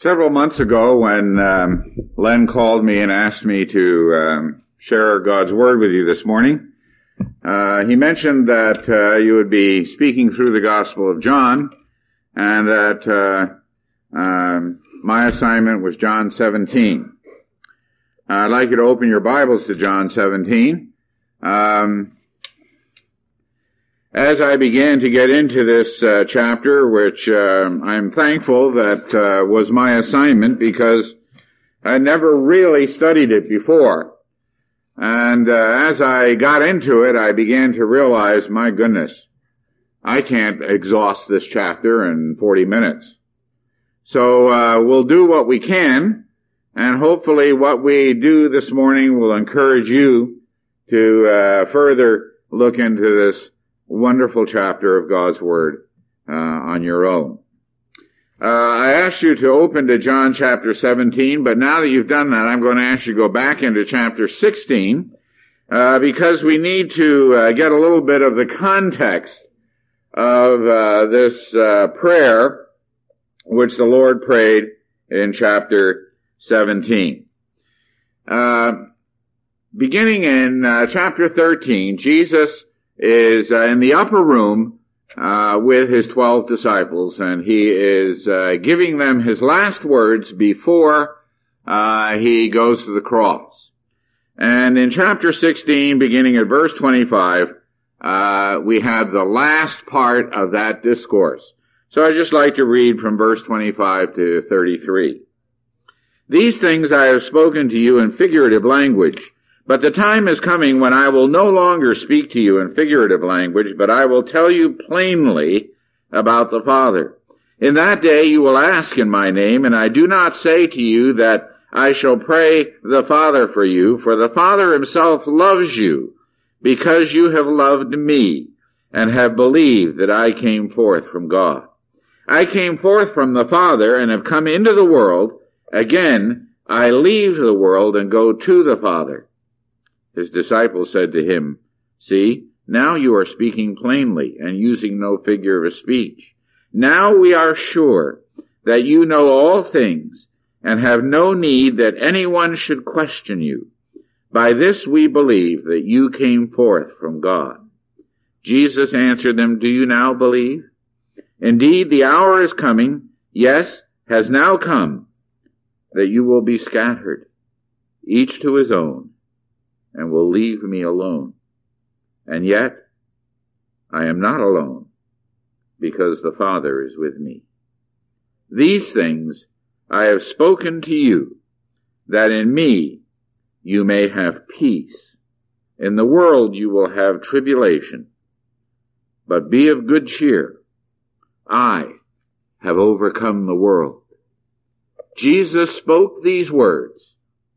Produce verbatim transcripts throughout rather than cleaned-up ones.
Several months ago when um, Len called me and asked me to um, share God's Word with you this morning, uh, he mentioned that uh, you would be speaking through the Gospel of John, and that uh, um, my assignment was John seventeen. Uh, I'd like you to open your Bibles to John seventeen. Um, As I began to get into this uh, chapter, which uh, I'm thankful that uh, was my assignment because I never really studied it before. And uh, as I got into it, I began to realize, my goodness, I can't exhaust this chapter in forty minutes. So uh, we'll do what we can, and hopefully what we do this morning will encourage you to uh, further look into this wonderful chapter of God's Word uh, on your own. Uh, I asked you to open to John chapter seventeen, but now that you've done that, I'm going to ask you to go back into chapter sixteen, uh, because we need to uh, get a little bit of the context of uh, this uh, prayer which the Lord prayed in chapter seventeen. Uh, beginning in uh, chapter thirteen, Jesus is uh, in the upper room uh, with his twelve disciples, and he is uh, giving them his last words before uh, he goes to the cross. And in chapter sixteen, beginning at verse twenty-five, uh, we have the last part of that discourse. So I'd just like to read from verse twenty-five to thirty-three. "These things I have spoken to you in figurative language, but the time is coming when I will no longer speak to you in figurative language, but I will tell you plainly about the Father. In that day you will ask in my name, and I do not say to you that I shall pray the Father for you, for the Father himself loves you, because you have loved me, and have believed that I came forth from God. I came forth from the Father, and have come into the world. Again, I leave the world and go to the Father." His disciples said to him, "See, now you are speaking plainly and using no figure of speech. Now we are sure that you know all things and have no need that anyone should question you. By this we believe that you came forth from God." Jesus answered them, "Do you now believe? Indeed, the hour is coming, yes, has now come, that you will be scattered, each to his own, and will leave me alone. And yet, I am not alone, because the Father is with me. These things I have spoken to you, that in me you may have peace. In the world you will have tribulation, but be of good cheer. I have overcome the world." Jesus spoke these words,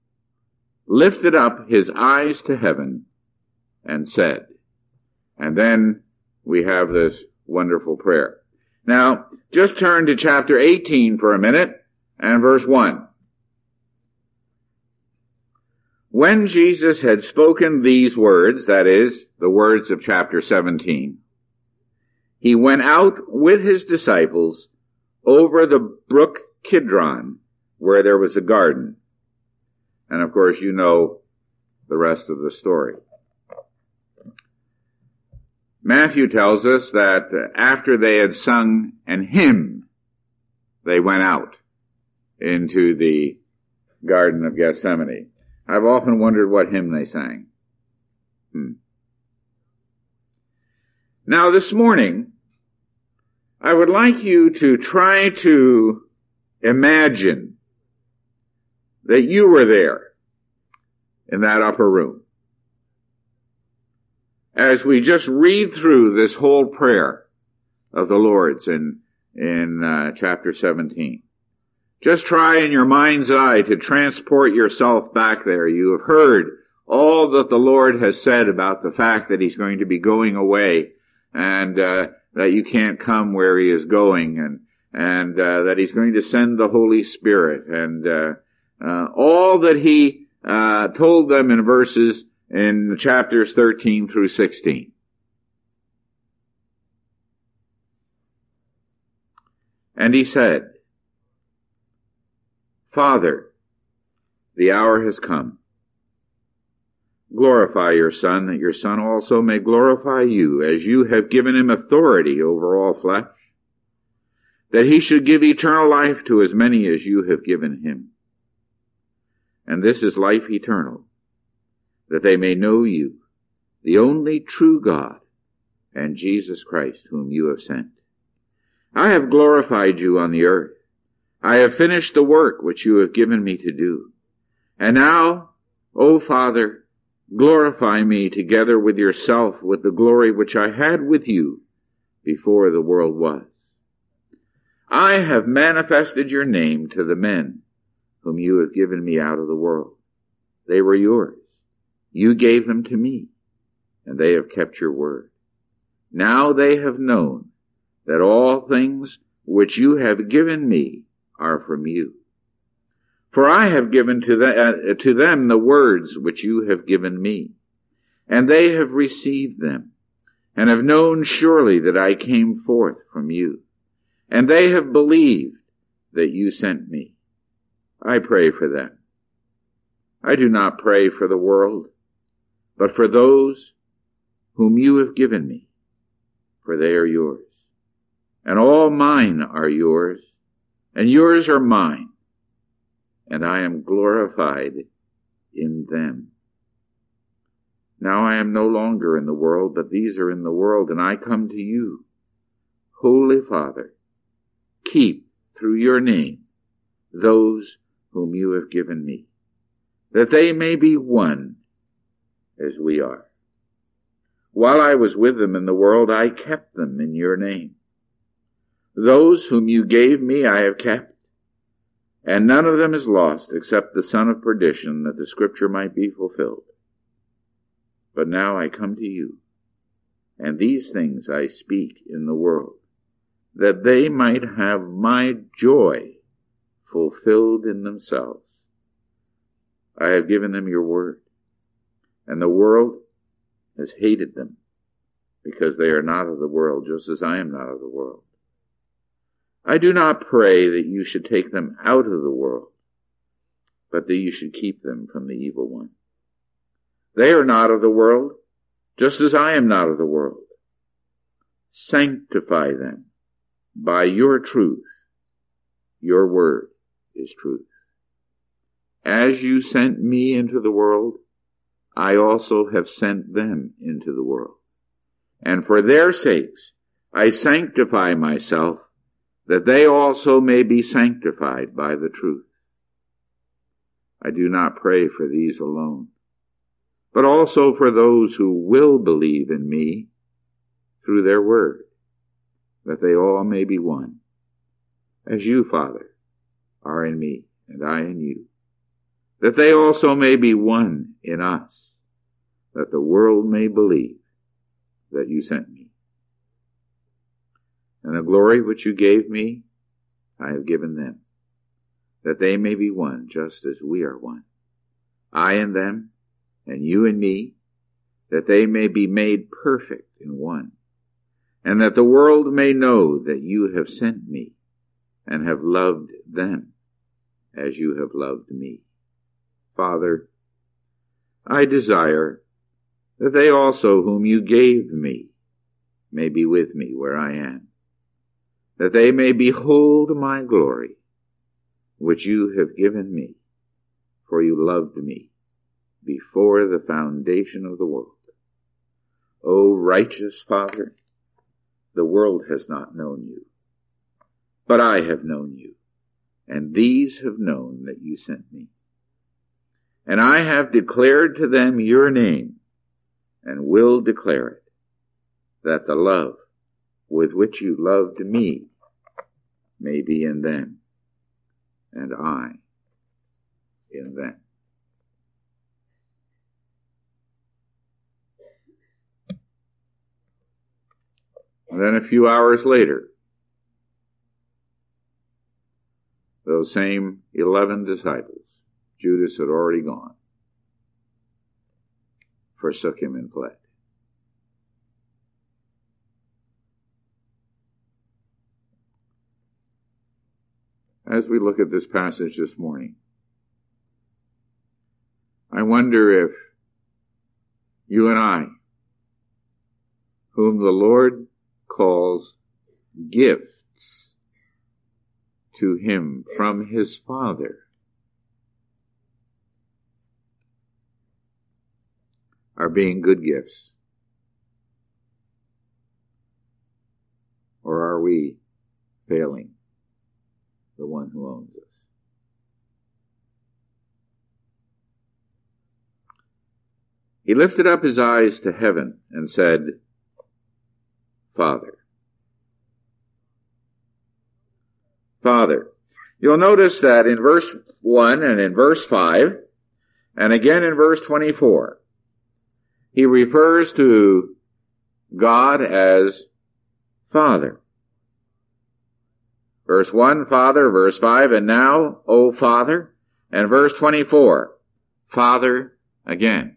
lifted up his eyes to heaven, and said. And then we have this wonderful prayer. Now, just turn to chapter eighteen for a minute, and verse one. "When Jesus had spoken these words," that is, the words of chapter seventeen, "he went out with his disciples over the brook Kidron, where there was a garden." And of course, you know the rest of the story. Matthew tells us that after they had sung an hymn, they went out into the Garden of Gethsemane. I've often wondered what hymn they sang. Hmm. Now, this morning, I would like you to try to imagine that you were there in that upper room as we just read through this whole prayer of the Lord's in, in uh, chapter seventeen. Just try in your mind's eye to transport yourself back there. You have heard all that the Lord has said about the fact that he's going to be going away, and uh, that you can't come where he is going, and, and uh, that he's going to send the Holy Spirit, and uh, Uh, all that he uh, told them in verses in chapters thirteen through sixteen. And he said, Father, the hour has come. Glorify your Son, that your Son also may glorify you, as you have given him authority over all flesh, that he should give eternal life to as many as you have given him. And this is life eternal, that they may know you, the only true God, and Jesus Christ, whom you have sent. I have glorified you on the earth. I have finished the work which you have given me to do. And now, O Father, glorify me together with yourself with the glory which I had with you before the world was. I have manifested your name to the men whom you have given me out of the world. They were yours. You gave them to me, and they have kept your word. Now they have known that all things which you have given me are from you. For I have given to, the, uh, to them the words which you have given me, and they have received them, and have known surely that I came forth from you, and they have believed that you sent me. I pray for them. I do not pray for the world, but for those whom you have given me, for they are yours. And all mine are yours, and yours are mine, and I am glorified in them. Now I am no longer in the world, but these are in the world, and I come to you. Holy Father, keep through your name those whom you have given me, that they may be one as we are. While I was with them in the world, I kept them in your name. Those whom you gave me I have kept, and none of them is lost except the son of perdition, that the scripture might be fulfilled. But now I come to you, and these things I speak in the world, that they might have my joy fulfilled in themselves. I have given them your word, and the world has hated them, because they are not of the world, just as I am not of the world. I do not pray that you should take them out of the world, but that you should keep them from the evil one. They are not of the world, just as I am not of the world. Sanctify them by your truth. Your word is truth. As you sent me into the world, I also have sent them into the world. And for their sakes I sanctify myself, that they also may be sanctified by the truth. I do not pray for these alone, but also for those who will believe in me through their word, that they all may be one, as you, Father, are in me and I in you, that they also may be one in us, that the world may believe that you sent me. And the glory which you gave me, I have given them, that they may be one, just as we are one. I and them, and you and me, that they may be made perfect in one, and that the world may know that you have sent me, and have loved them, as you have loved me. Father, I desire that they also whom you gave me may be with me where I am, that they may behold my glory, which you have given me, for you loved me before the foundation of the world. O righteous Father, the world has not known you, but I have known you, and these have known that you sent me. And I have declared to them your name, and will declare it, that the love with which you loved me may be in them, and I in them. And then a few hours later, those same eleven disciples, Judas had already gone, forsook him and fled. as we look at this passage this morning. I wonder if you and I, whom the Lord calls gifts to him from his Father, are being good gifts. Or are we failing the one who owns us? He lifted up his eyes to heaven and said, Father. Father. You'll notice that in verse one and in verse five, and again in verse twenty-four, he refers to God as Father. Verse one, Father. Verse five, and now, O Father. And verse twenty-four, Father again.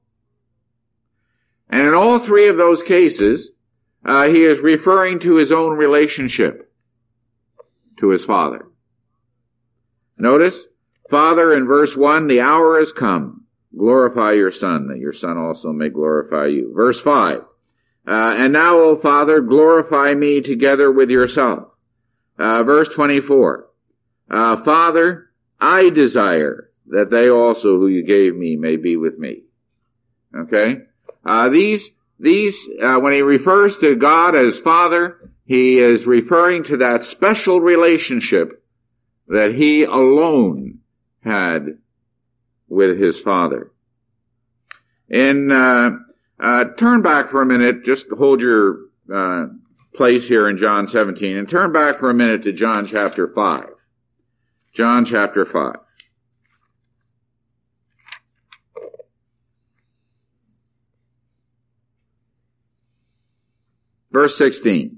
And in all three of those cases, uh, he is referring to his own relationship to his Father. Notice, Father in verse one, the hour has come. Glorify your Son, that your Son also may glorify you. Verse five, uh, and now, O Father, glorify me together with yourself. Uh, verse twenty-four, uh, Father, I desire that they also who you gave me may be with me. Okay? Uh, these, these, uh, when he refers to God as Father, he is referring to that special relationship that he alone had with his Father. In, uh, uh, turn back for a minute, just hold your, uh, place here in John seventeen, and turn back for a minute to John chapter five. John chapter five. Verse sixteen.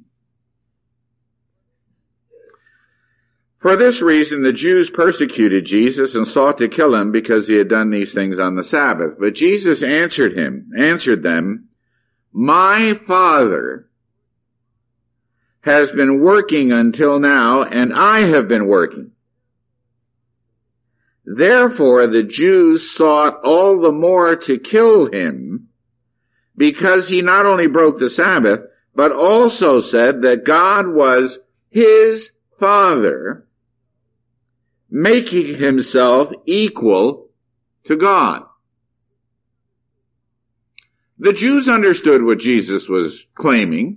For this reason the Jews persecuted Jesus and sought to kill him because he had done these things on the Sabbath. But Jesus answered him, answered them, My Father has been working until now, and I have been working. Therefore the Jews sought all the more to kill him, because he not only broke the Sabbath, but also said that God was his Father, making himself equal to God. The Jews understood what Jesus was claiming.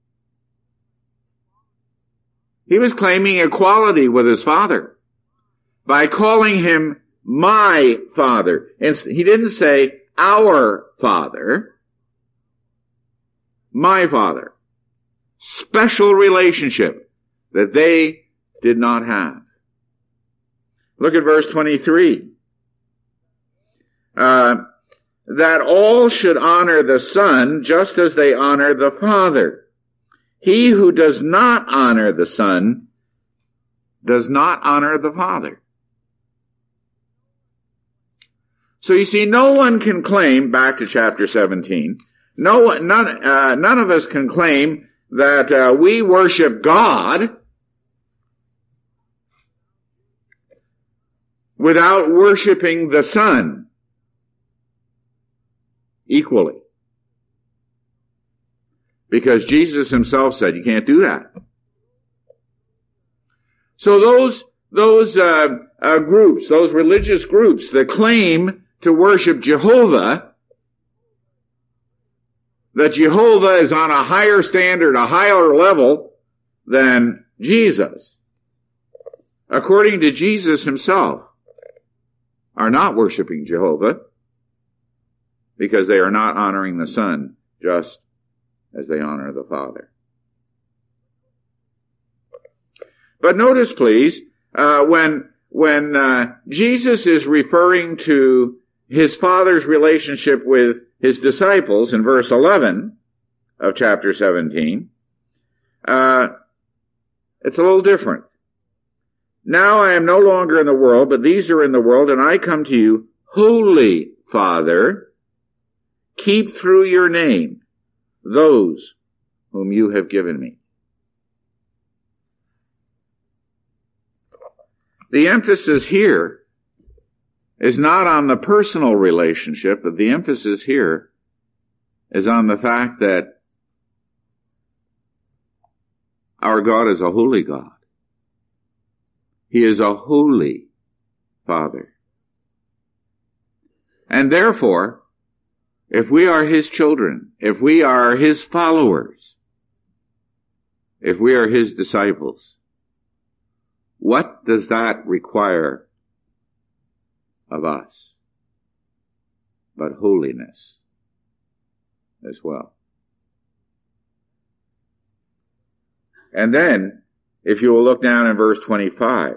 He was claiming equality with his Father by calling him my Father. And he didn't say our Father, my Father. Special relationship that they did not have. Look at verse twenty-three. Uh, that all should honor the Son just as they honor the Father. He who does not honor the Son does not honor the Father. So you see, no one can claim, back to chapter seventeen, no one, none, uh, none of us can claim that uh, we worship God without worshiping the Son equally. Because Jesus himself said you can't do that. So those, those, uh, uh, groups, those religious groups that claim to worship Jehovah, that Jehovah is on a higher standard, a higher level than Jesus, according to Jesus himself, are not worshiping Jehovah because they are not honoring the Son just as they honor the Father. But notice, please, uh, when when uh, Jesus is referring to his Father's relationship with his disciples in verse eleven of chapter seventeen, uh, it's a little different. Now I am no longer in the world, but these are in the world, and I come to you, Holy Father, keep through your name those whom you have given me. The emphasis here is not on the personal relationship, but the emphasis here is on the fact that our God is a holy God. He is a holy Father. And therefore, if we are His children, if we are His followers, if we are His disciples, what does that require of us? But holiness as well. And then, if you will look down in verse twenty-five,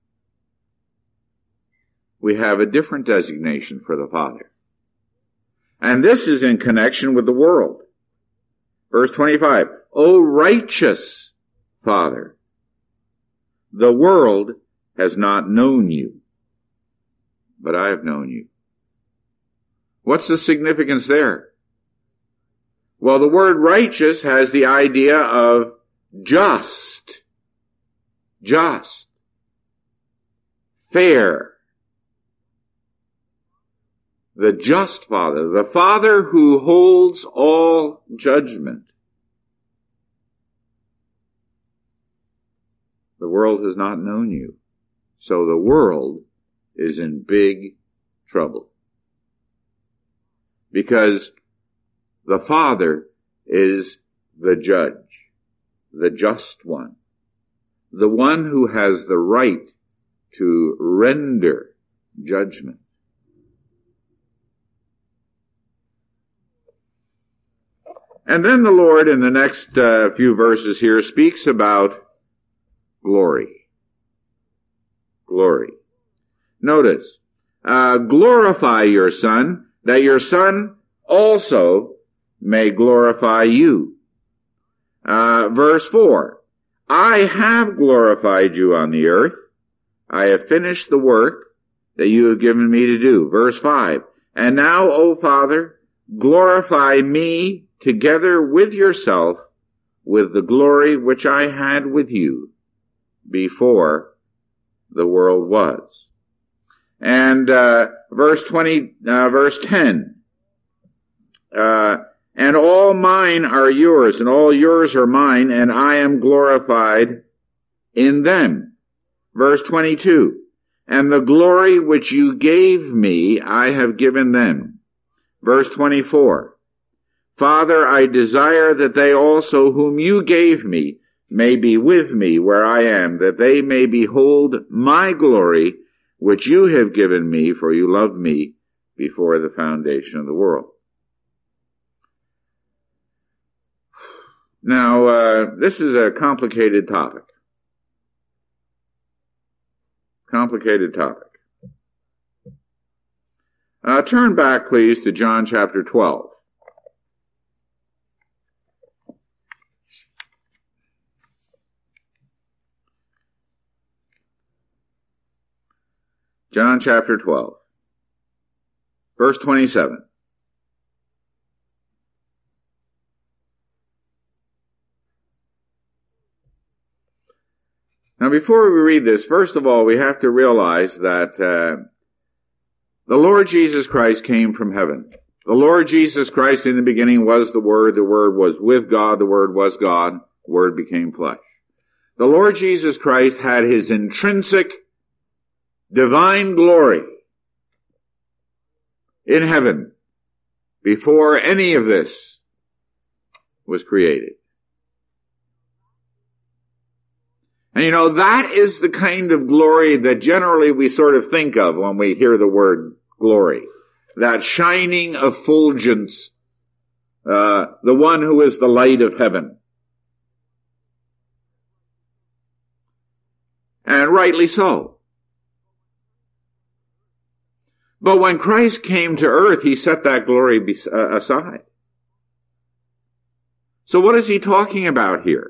we have a different designation for the Father. And this is in connection with the world. Verse twenty-five, O righteous Father, the world has not known you, but I have known you. What's the significance there? Well, the word righteous has the idea of just, just, fair. The just Father, the Father who holds all judgment. The world has not known you, so the world is in big trouble. Because the Father is the judge, the just one, the one who has the right to render judgment. And then the Lord, in the next uh, few verses here, speaks about glory. Glory. Notice, uh, glorify your Son, that your Son also may glorify you. Uh, verse four, I have glorified you on the earth. I have finished the work that you have given me to do. Verse five, and now, O Father, glorify me together with yourself with the glory which I had with you before the world was. And uh, verse twenty, uh, verse ten, uh, and all mine are yours, and all yours are mine, and I am glorified in them. Verse twenty-two, and the glory which you gave me, I have given them. Verse twenty-four, Father, I desire that they also whom you gave me may be with me where I am, that they may behold my glory, which you have given me, for you loved me before the foundation of the world. Now, uh, this is a complicated topic. Complicated topic. Uh, turn back, please, to John chapter twelve. John chapter twelve, verse twenty-seven. Now, before we read this, first of all, we have to realize that uh, the Lord Jesus Christ came from heaven. The Lord Jesus Christ in the beginning was the Word. The Word was with God. The Word was God. The Word became flesh. The Lord Jesus Christ had His intrinsic divine glory in heaven before any of this was created. And you know, that is the kind of glory that generally we sort of think of when we hear the word glory. That shining effulgence, uh, the one who is the light of heaven. And rightly so. But when Christ came to earth, He set that glory aside. So what is He talking about here?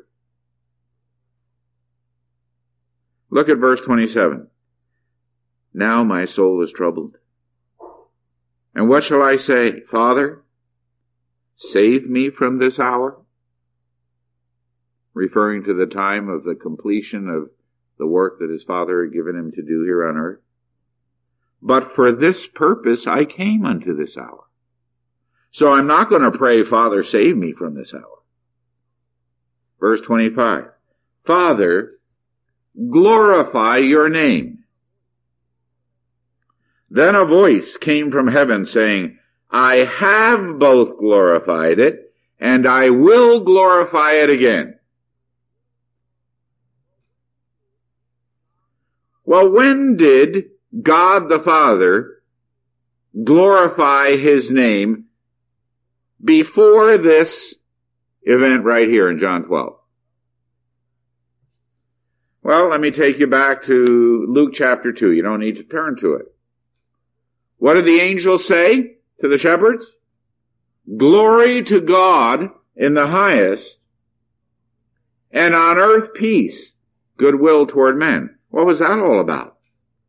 Look at verse twenty-seven. Now my soul is troubled. And what shall I say? Father, save me from this hour? Referring to the time of the completion of the work that his Father had given him to do here on earth. But for this purpose I came unto this hour. So I'm not going to pray, Father, save me from this hour. Verse twenty-five. Father, glorify your name. Then a voice came from heaven saying, I have both glorified it, and I will glorify it again. Well, when did God the Father glorify his name before this event right here in John twelve? Well, let me take you back to Luke chapter two. You don't need to turn to it. What did the angels say to the shepherds? Glory to God in the highest, and on earth peace, goodwill toward men. What was that all about?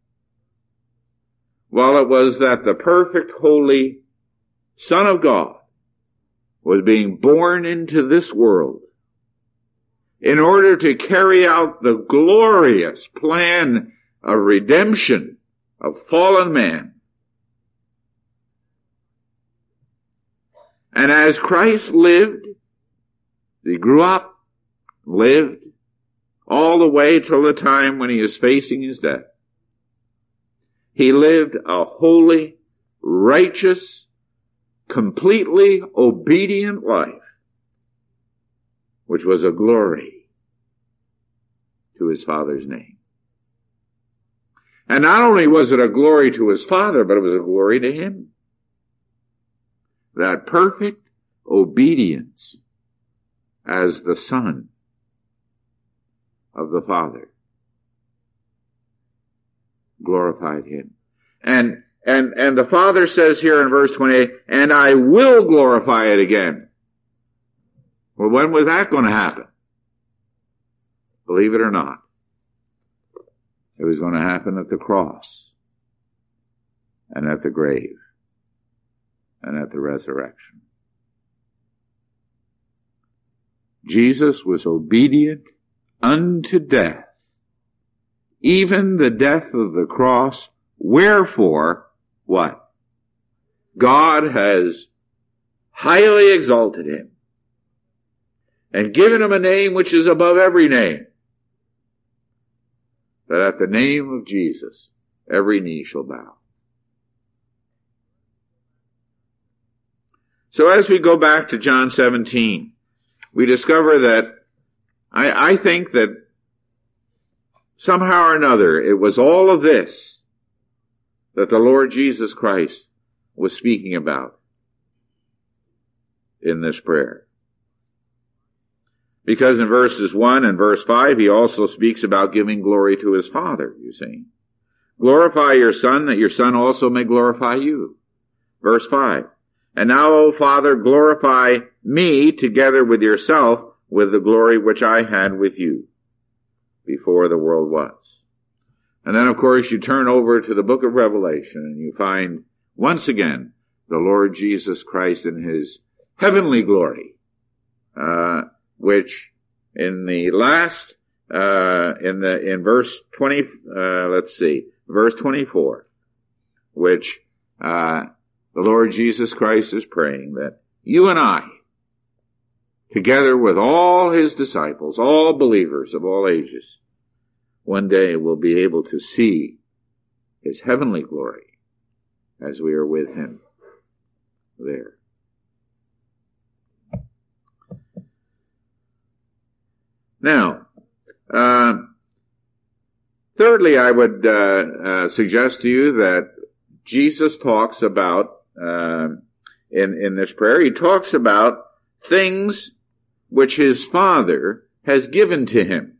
Well, it was that the perfect, holy Son of God was being born into this world in order to carry out the glorious plan of redemption of fallen man. And as Christ lived, he grew up, lived, all the way till the time when he is facing his death. He lived a holy, righteous, completely obedient life, which was a glory to his Father's name. And not only was it a glory to his Father, but it was a glory to him. That perfect obedience as the Son of the Father glorified him. And, and, and the Father says here in verse twenty-eight, and I will glorify it again. Well, when was that going to happen? Believe it or not, it was going to happen at the cross and at the grave and at the resurrection. Jesus was obedient unto death, even the death of the cross. Wherefore, what? God has highly exalted him and given him a name which is above every name, that at the name of Jesus every knee shall bow. So as we go back to John seventeen, we discover that I, I think that somehow or another it was all of this that the Lord Jesus Christ was speaking about in this prayer. Because in verses one and verse five, he also speaks about giving glory to his Father, you see. Glorify your Son, that your Son also may glorify you. Verse five. And now, O Father, glorify me together with yourself with the glory which I had with you before the world was. And then, of course, you turn over to the book of Revelation and you find once again the Lord Jesus Christ in his heavenly glory, uh, which in the last, uh, in the, in verse twenty, uh, let's see, verse twenty-four, which, uh, the Lord Jesus Christ is praying that you and I, together with all his disciples, all believers of all ages, one day will be able to see his heavenly glory as we are with him there. Now, uh, thirdly, I would uh, uh, suggest to you that Jesus talks about, uh, in, in this prayer, he talks about things which his Father has given to him.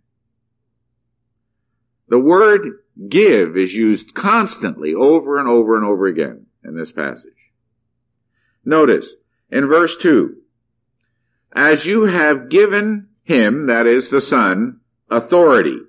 The word give is used constantly over and over and over again in this passage. Notice, in verse two, as you have given him, that is the Son, authority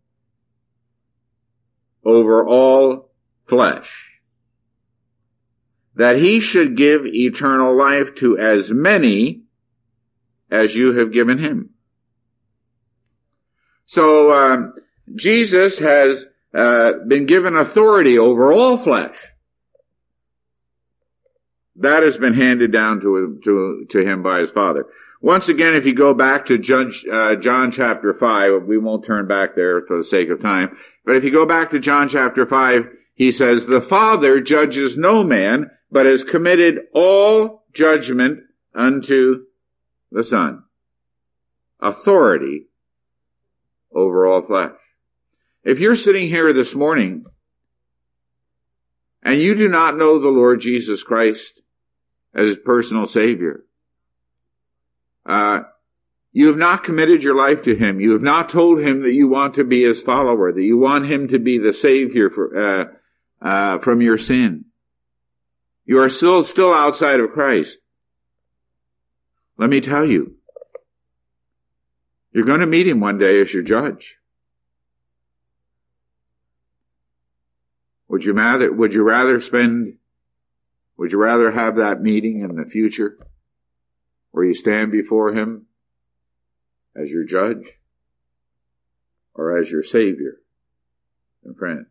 over all flesh, that he should give eternal life to as many as you have given him. So, um, Jesus has uh, been given authority over all flesh. That has been handed down to, to, to him by his Father. Once again, if you go back to Judge, uh, John chapter five, we won't turn back there for the sake of time, but if you go back to John chapter five, he says, the Father judges no man, but has committed all judgment unto the Son. Authority over all flesh. If you're sitting here this morning and you do not know the Lord Jesus Christ as his personal Savior, uh, you have not committed your life to him. You have not told him that you want to be his follower, that you want him to be the Savior for, uh, uh, from your sin. You are still, still outside of Christ. Let me tell you, you're going to meet him one day as your judge. Would you rather, would you rather spend, would you rather have that meeting in the future where you stand before him as your judge or as your Savior and friend?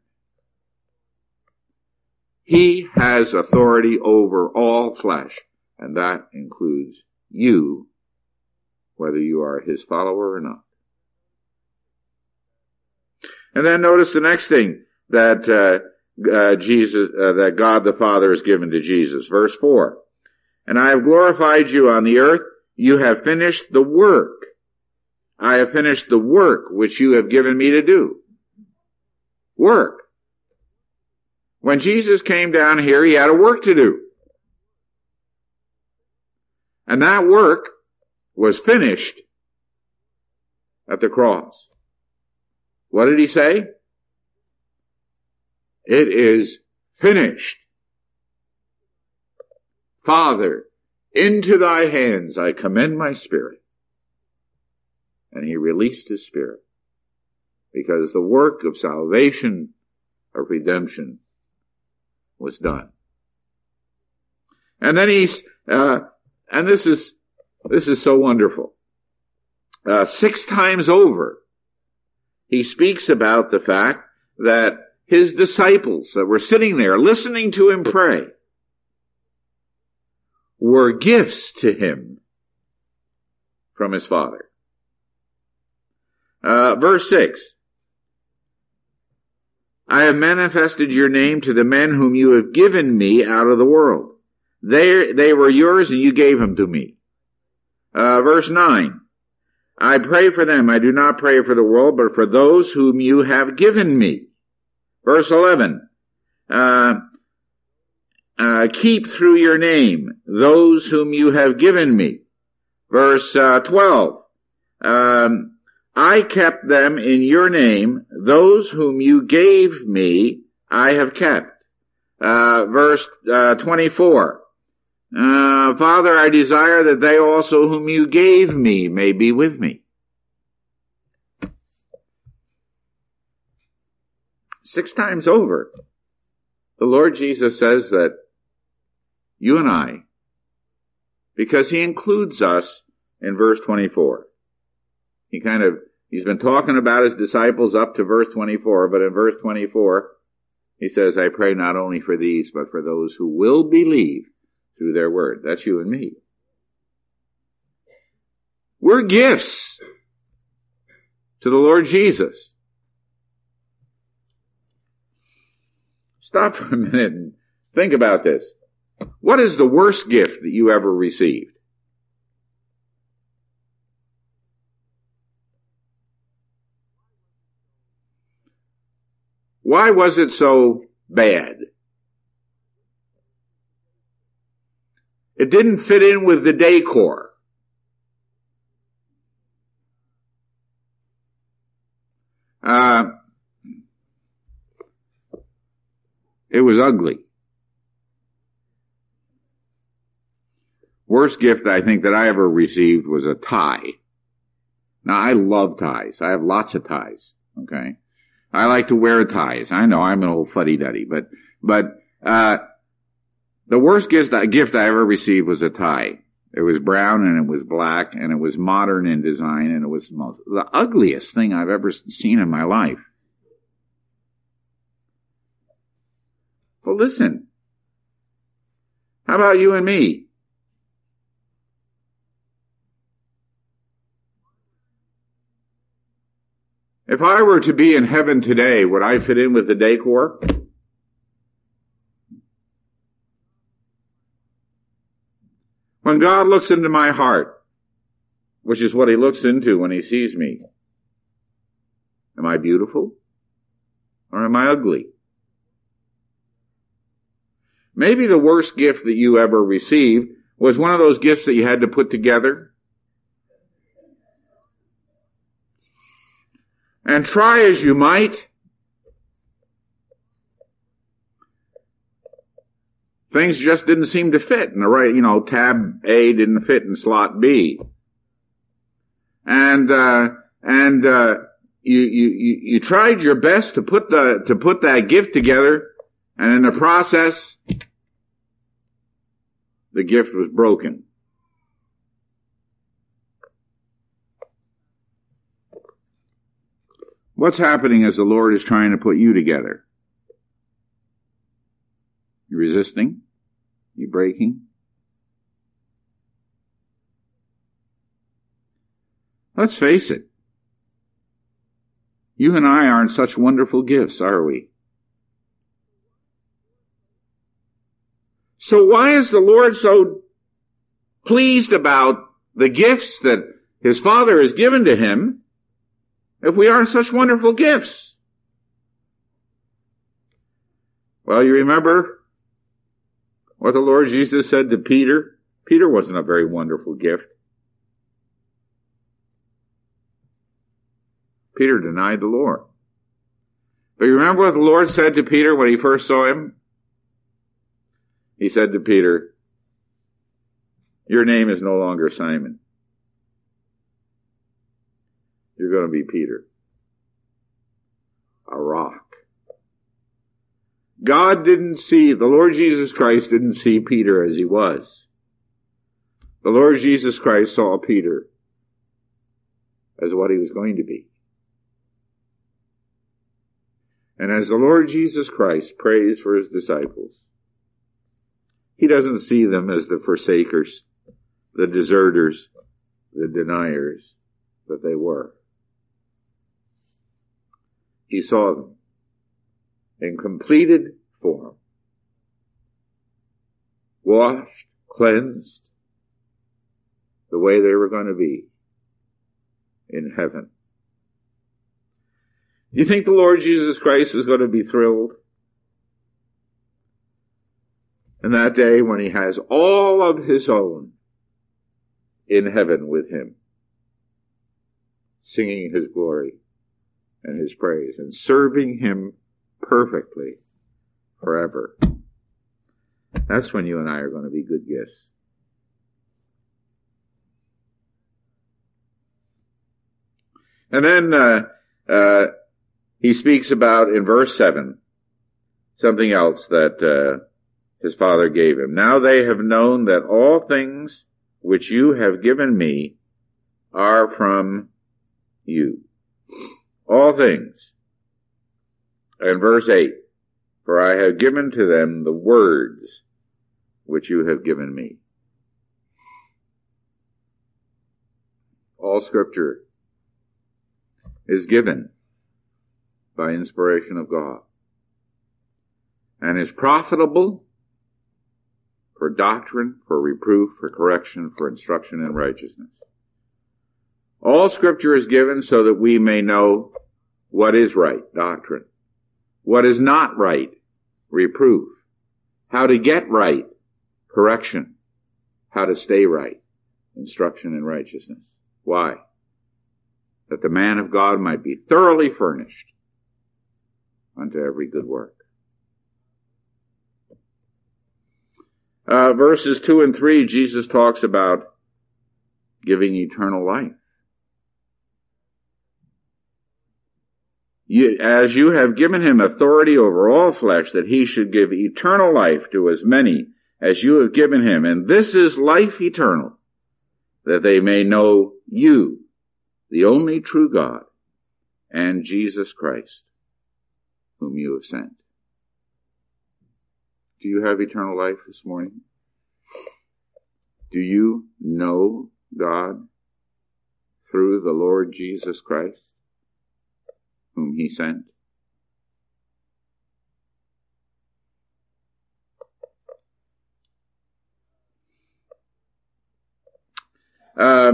He has authority over all flesh, and that includes you, whether you are his follower or not. And then notice the next thing that uh, uh, Jesus, uh, that God the Father has given to Jesus. Verse four. And I have glorified you on the earth. You have finished the work. I have finished the work which you have given me to do. Work. When Jesus came down here, he had a work to do. And that work was finished at the cross. What did he say? It is finished. Father, into thy hands I commend my spirit. And he released his spirit because the work of salvation, of redemption, was done. And then he's, uh, and this is, this is so wonderful. Uh, six times over, he speaks about the fact that his disciples that were sitting there listening to him pray were gifts to him from his Father. Uh, verse six. I have manifested your name to the men whom you have given me out of the world. They, they were yours and you gave them to me. Uh, verse nine. I pray for them. I do not pray for the world, but for those whom you have given me. Verse eleven. Uh, uh, keep through your name those whom you have given me. Verse uh, twelve. Um, I kept them in your name. Those whom you gave me, I have kept. Uh, verse uh, twenty-four. Uh, Father, I desire that they also whom you gave me may be with me. Six times over, the Lord Jesus says that you and I, because he includes us in verse twenty-four. He kind of, he's been talking about his disciples up to verse twenty-four, but in verse twenty-four, he says, I pray not only for these, but for those who will believe through their word. That's you and me. We're gifts to the Lord Jesus. Stop for a minute and think about this. What is the worst gift that you ever received? Why was it so bad? It didn't fit in with the decor. Uh, it was ugly. Worst gift I think that I ever received was a tie. Now I love ties. I have lots of ties. Okay. I like to wear ties. I know I'm an old fuddy-duddy, but, but, uh, the worst gift, gift I ever received was a tie. It was brown and it was black and it was modern in design and it was the, most, the ugliest thing I've ever seen in my life. Well, listen. How about you and me? If I were to be in heaven today, would I fit in with the decor? When God looks into my heart, which is what he looks into when he sees me, am I beautiful or am I ugly? Maybe the worst gift that you ever received was one of those gifts that you had to put together. And try as you might, things just didn't seem to fit in the right, you know, tab A didn't fit in slot B. And, uh, and, uh, you, you, you, you tried your best to put the, to put that gift together, and in the process, the gift was broken. What's happening as the Lord is trying to put you together? You resisting? You breaking? Let's face it. You and I aren't such wonderful gifts, are we? So why is the Lord so pleased about the gifts that his Father has given to him if we aren't such wonderful gifts? Well, you remember what the Lord Jesus said to Peter? Peter wasn't a very wonderful gift. Peter denied the Lord. But you remember what the Lord said to Peter when he first saw him? He said to Peter, your name is no longer Simon. You're going to be Peter. A rock. God didn't see, the Lord Jesus Christ didn't see Peter as he was. The Lord Jesus Christ saw Peter as what he was going to be. And as the Lord Jesus Christ prays for his disciples, he doesn't see them as the forsakers, the deserters, the deniers that they were. He saw them in completed form, washed, cleansed, the way they were going to be in heaven. You think the Lord Jesus Christ is going to be thrilled in that day when he has all of his own in heaven with him, singing his glory and his praise and serving him perfectly forever? That's when you and I are going to be good gifts. And then uh, uh, he speaks about, in verse seven, something else that uh, his Father gave him. Now they have known that all things which you have given me are from you. All things. And verse eight, for I have given to them the words which you have given me. All Scripture is given by inspiration of God and is profitable for doctrine, for reproof, for correction, for instruction in righteousness. All Scripture is given so that we may know what is right, doctrine, what is not right, reproof, how to get right, correction, how to stay right, instruction in righteousness. Why? That the man of God might be thoroughly furnished unto every good work. Uh, verses two and three, Jesus talks about giving eternal life. You, as you have given him authority over all flesh, that he should give eternal life to as many as you have given him. And this is life eternal, that they may know you, the only true God, and Jesus Christ, whom you have sent. Do you have eternal life this morning? Do you know God through the Lord Jesus Christ, whom he sent? Uh,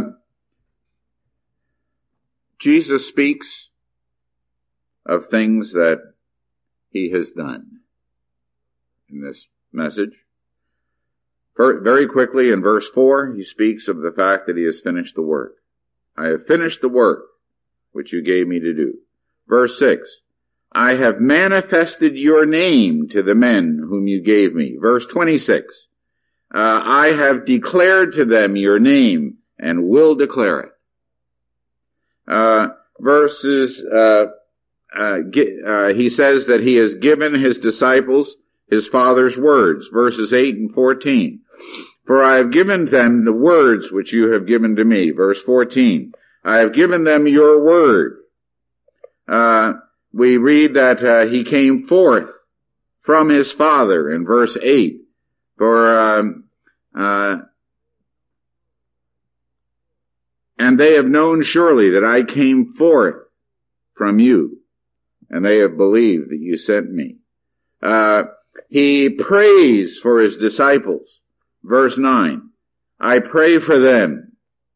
Jesus speaks of things that he has done in this message. Very quickly in verse four, he speaks of the fact that he has finished the work. I have finished the work which you gave me to do. Verse six, I have manifested your name to the men whom you gave me. Verse twenty-six, uh, I have declared to them your name and will declare it. Uh, verses, uh, uh, uh, he says that he has given his disciples his Father's words. Verses eight and fourteen. For I have given them the words which you have given to me. Verse fourteen. I have given them your word. Uh, we read that uh, he came forth from his Father in verse eight. For, um, uh, and they have known surely that I came forth from you, and they have believed that you sent me. Uh, he prays for his disciples. Verse nine, I pray for them.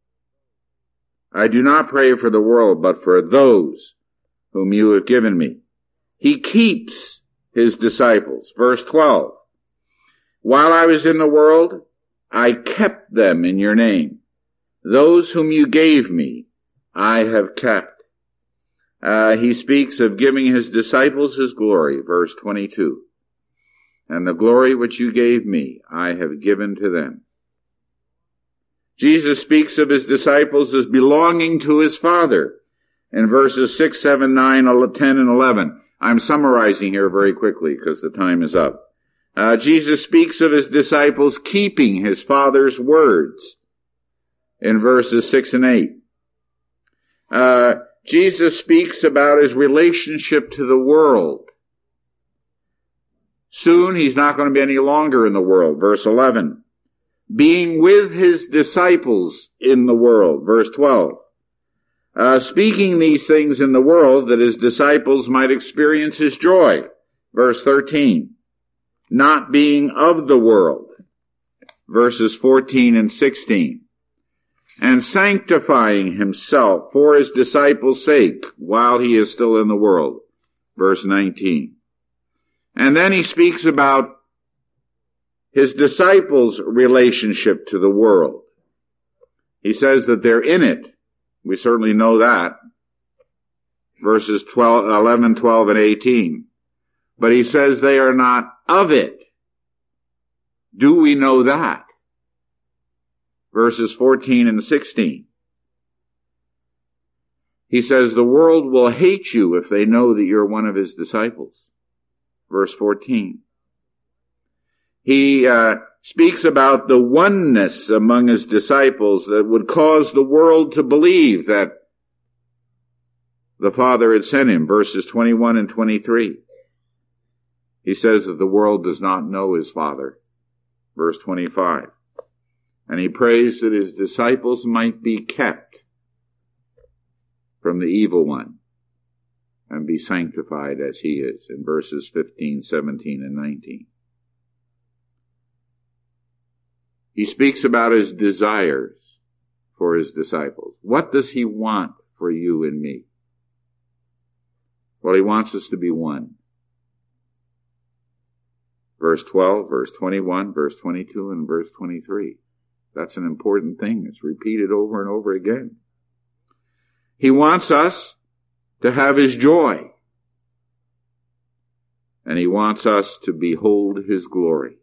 I do not pray for the world, but for those whom you have given me. He keeps his disciples. Verse twelve, while I was in the world, I kept them in your name. Those whom you gave me, I have kept. Uh, he speaks of giving his disciples his glory. Verse twenty-two. And the glory which you gave me, I have given to them. Jesus speaks of his disciples as belonging to his Father in verses six, seven, nine, ten, and eleven. I'm summarizing here very quickly because the time is up. Uh, Jesus speaks of his disciples keeping his Father's words in verses six and eight. Uh, Jesus speaks about his relationship to the world. Soon he's not going to be any longer in the world. Verse eleven. Being with his disciples in the world. Verse twelve. Uh, speaking these things in the world that his disciples might experience his joy. Verse thirteen. Not being of the world. Verses fourteen and sixteen. And sanctifying himself for his disciples' sake while he is still in the world. Verse nineteen. And then he speaks about his disciples' relationship to the world. He says that they're in it. We certainly know that. Verses twelve, eleven, twelve, and eighteen. But he says they are not of it. Do we know that? Verses fourteen and sixteen. He says the world will hate you if they know that you're one of his disciples. Verse fourteen. He uh, speaks about the oneness among his disciples that would cause the world to believe that the Father had sent him. Verses twenty-one and twenty-three. He says that the world does not know his Father. Verse twenty-five. And he prays that his disciples might be kept from the evil one and be sanctified as he is, in verses fifteen, seventeen, and nineteen. He speaks about his desires for his disciples. What does he want for you and me? Well, he wants us to be one. Verse twelve, verse twenty-one, verse twenty-two, and verse twenty-three. That's an important thing. It's repeated over and over again. He wants us to have his joy. And he wants us to behold his glory.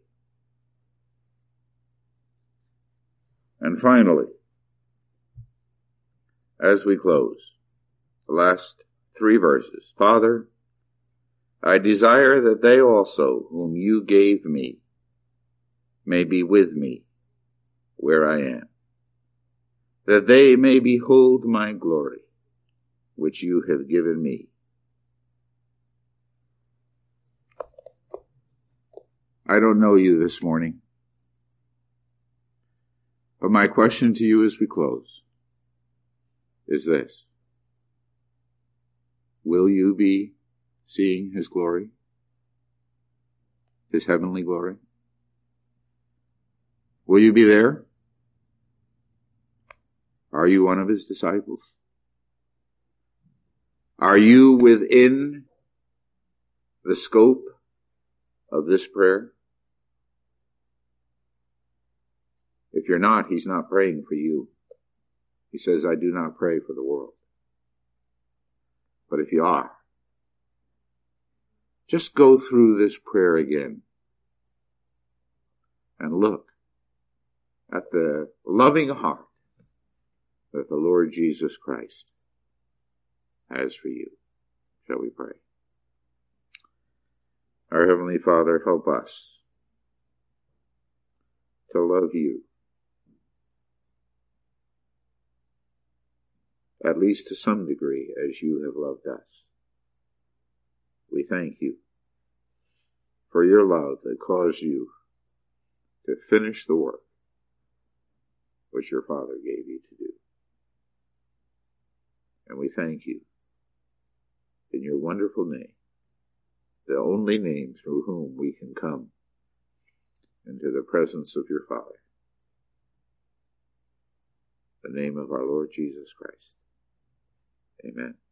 And finally, as we close, the last three verses. Father, I desire that they also, whom you gave me, may be with me where I am, that they may behold my glory, which you have given me. I don't know you this morning. But my question to you as we close is this. Will you be seeing his glory? His heavenly glory? Will you be there? Are you one of his disciples? Are you within the scope of this prayer? If you're not, he's not praying for you. He says, I do not pray for the world. But if you are, just go through this prayer again and look at the loving heart that the Lord Jesus Christ has for you. Shall we pray? Our Heavenly Father, help us to love you, at least to some degree, as you have loved us. We thank you for your love that caused you to finish the work which your Father gave you to do. And we thank you in your wonderful name, the only name through whom we can come into the presence of your Father, the name of our Lord Jesus Christ. Amen.